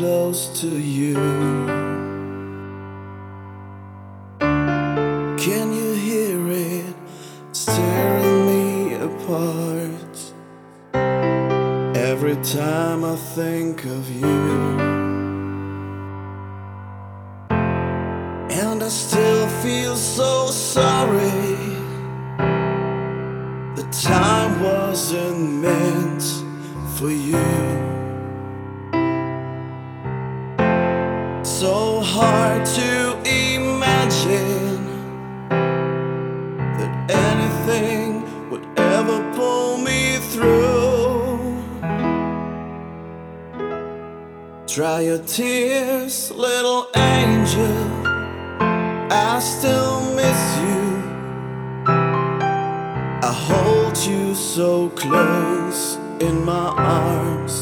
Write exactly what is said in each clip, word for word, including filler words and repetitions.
close to you. Can you hear it tearing me apart every time I think of you? And I still feel so sorry. The time wasn't meant for you. So hard to imagine that anything would ever pull me through. Dry your tears, little angel, I still miss you. I hold you so close in my arms.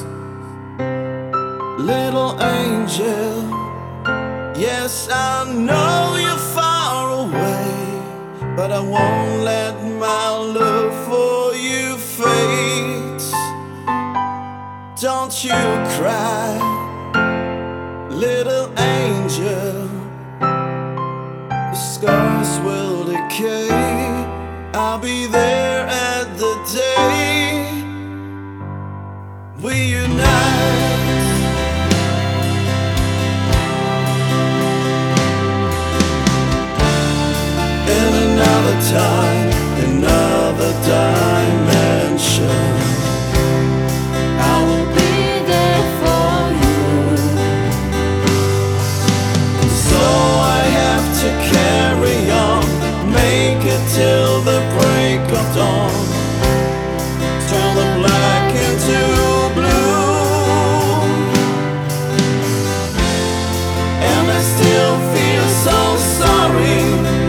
Little angel, yes, I know you're far away, but I won't let my love for you fade. Don't you cry, little angel. The scars will decay. I'll be there at the day we unite. In another time, another dimension, I will be there for you. so I have to carry on, make it till the break of dawn, turn the black into blue. And I still feel so sorry.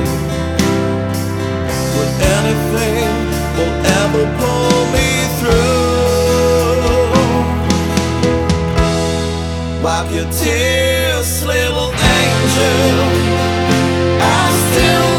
Would anything will ever pull me through? Wipe your tears, little angel, I still